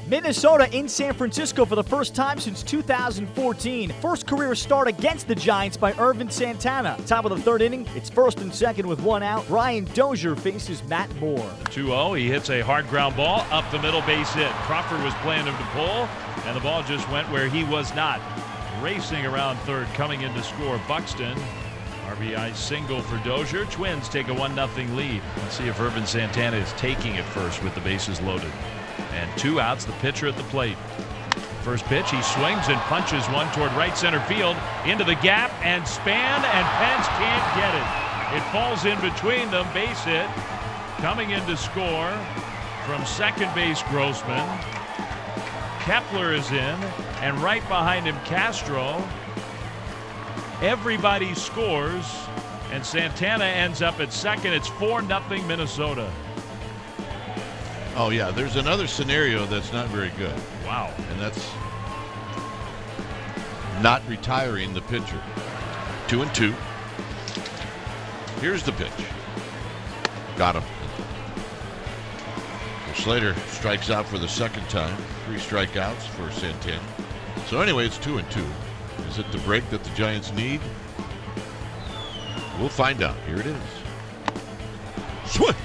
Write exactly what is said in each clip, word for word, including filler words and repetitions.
Minnesota in San Francisco for the first time since two thousand fourteen. First career start against the Giants by Ervin Santana. Top of the third inning, it's first and second with one out. Brian Dozier faces Matt Moore. two oh, he hits a hard ground ball up the middle, base hit. Crawford was playing him to pull, and the ball just went where he was not. Racing around third, coming in to score Buxton. R B I single for Dozier. Twins take a one nothing lead. Let's see if Ervin Santana is taking it first with the bases loaded. And two outs, the pitcher at the plate. First pitch, he swings and punches one toward right center field into the gap, and Span and Pence can't get it. It falls in between them, base hit. Coming in to score from second base, Grossman. Kepler is in, and right behind him, Castro. Everybody scores, and Santana ends up at second. It's four nothing Minnesota. Oh, yeah, there's another scenario that's not very good. Wow. And that's not retiring the pitcher. Two and two. Here's the pitch. Got him. So Slater strikes out for the second time. Three strikeouts for Santana. So anyway, it's two and two. Is it the break that the Giants need? We'll find out. Here it is. Swing!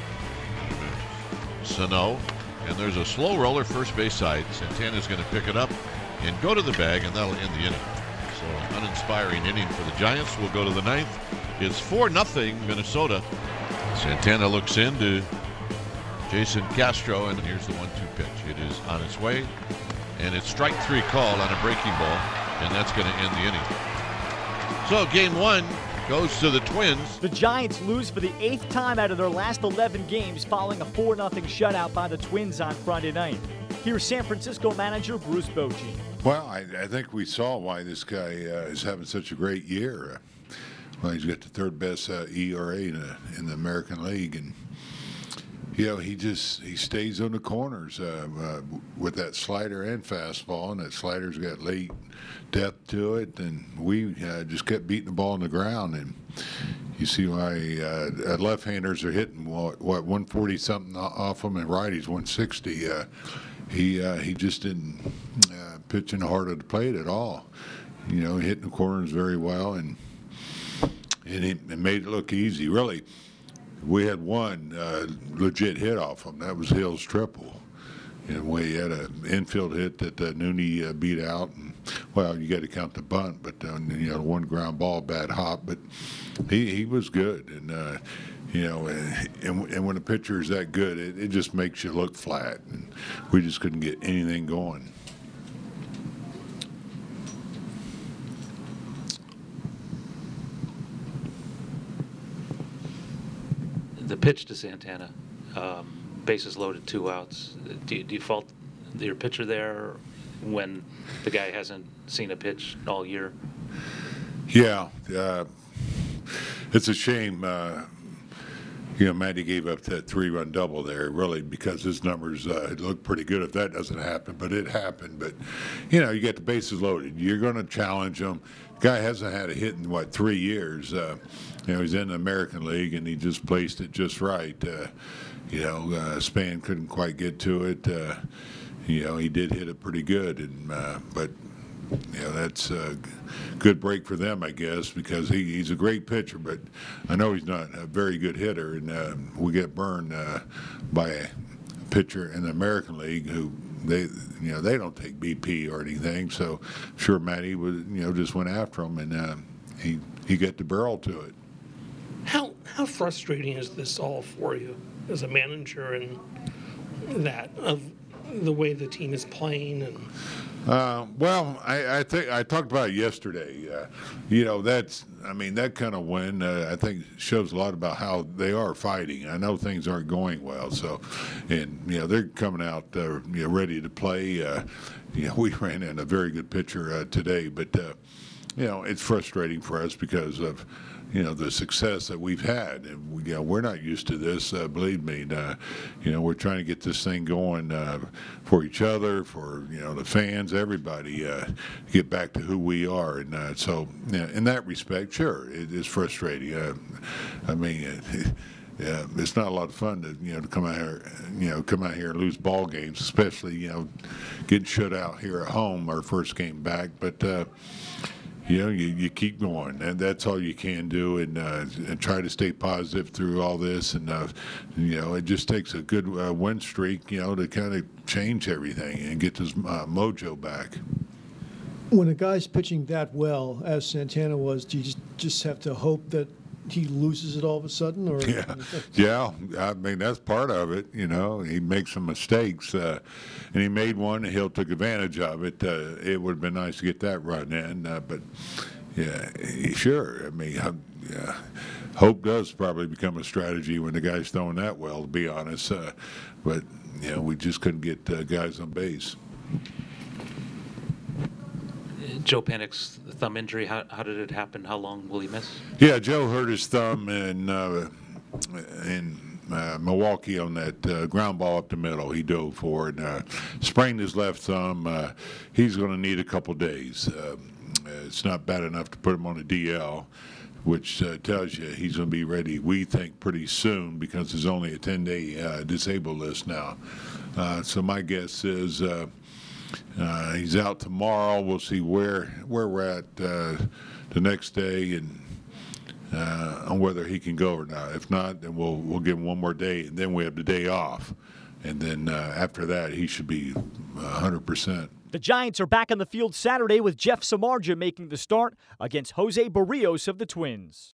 Sano, and there's a slow roller first base side. Santana's going to pick it up and go to the bag, and that'll end the inning. So uninspiring inning for the Giants. We'll go to the ninth. It's four nothing Minnesota. Santana looks into Jason Castro, and here's the one two pitch. It is on its way, and it's strike three call on a breaking ball, and that's going to end the inning. So game one goes to the Twins. The Giants lose for the eighth time out of their last eleven games following a four nothing shutout by the Twins on Friday night. Here's San Francisco manager Bruce Bochy. Well, I, I think we saw why this guy uh, is having such a great year. Uh, well, he's got the third best uh, E R A in, a, in the American League, and you know he just he stays on the corners uh, uh, with that slider and fastball, and that slider's got late depth to it, and we uh, just kept beating the ball on the ground. And you see why uh, left-handers are hitting what, what one forty something off them, and righties one sixty. Uh, he uh, he just didn't uh, pitch in the heart of the plate at all. You know, hitting the corners very well, and and it, it made it look easy. Really, we had one uh, legit hit off him. That was Hill's triple. And we had an infield hit that uh, Nooney uh, beat out. And, well, you got to count the bunt, but uh, you know, one ground ball, bad hop. But he he was good, and uh, you know, and, and when a pitcher is that good, it, it just makes you look flat. And we just couldn't get anything going. The pitch to Santana, um, bases loaded, two outs. Do you, do you fault your pitcher there when the guy hasn't seen a pitch all year? Yeah, uh, it's a shame. Uh, you know, Matty gave up that three-run double there, really, because his numbers uh, look pretty good if that doesn't happen. But it happened. But you know, you get the bases loaded. You're going to challenge him. Guy hasn't had a hit in what three years. Uh, you know, he's in the American League, and he just placed it just right. Uh, you know, uh, Span couldn't quite get to it. Uh, you know, he did hit it pretty good, and uh, but you know that's a good break for them, I guess, because he, he's a great pitcher. But I know he's not a very good hitter, and uh, we get burned uh, by a pitcher in the American League who. They, you know, they don't take B P or anything. So, sure, Matty was, you know, just went after him, and uh, he he got the barrel to it. How how frustrating is this all for you as a manager, and that of the way the team is playing? And uh, well, I, I think I talked about it yesterday. Uh, you know, that's I mean that kind of win uh, I think shows a lot about how they are fighting. I know things aren't going well, so and you know they're coming out uh, you know ready to play. Uh, you know, we ran in a very good pitcher uh, today, but uh, you know it's frustrating for us because of. You know, the success that we've had. And we, you know, we're not used to this, uh, believe me. Uh, you know, we're trying to get this thing going uh, for each other, for, you know, the fans, everybody, uh, get back to who we are. And uh, so, you know, in that respect, sure, it is frustrating. Uh, I mean, it, yeah, it's not a lot of fun to, you know, to come out here, you know, come out here and lose ball games, especially, you know, getting shut out here at home our first game back, but. Uh, You know, you, you keep going, and that's all you can do, and, uh, and try to stay positive through all this. And, uh, you know, it just takes a good uh, win streak, you know, to kind of change everything and get this uh, mojo back. When a guy's pitching that well, as Santana was, do you just, just have to hope that he loses it all of a sudden? Or yeah, yeah. I mean, that's part of it. You know, he makes some mistakes, uh, and he made one, and Hill took advantage of it. Uh, it would have been nice to get that run in, uh, but yeah, sure. I mean, I, yeah, hope does probably become a strategy when the guy's throwing that well, to be honest. Uh, but you know, we just couldn't get uh, guys on base. Joe Panik's thumb injury, how, how did it happen? How long will he miss? Yeah, Joe hurt his thumb in uh, in uh, Milwaukee on that uh, ground ball up the middle. He dove for it, and uh, sprained his left thumb. Uh, he's going to need a couple days. Uh, it's not bad enough to put him on a D L, which uh, tells you he's going to be ready, we think, pretty soon, because there's only a ten-day uh, disabled list now. Uh, so my guess is uh, uh, he's out tomorrow. We'll see where where we're at uh, the next day and uh, on whether he can go or not. If not, then we'll we'll give him one more day, and then we have the day off. And then uh, after that, he should be one hundred percent. The Giants are back on the field Saturday with Jeff Samardzija making the start against Jose Barrios of the Twins.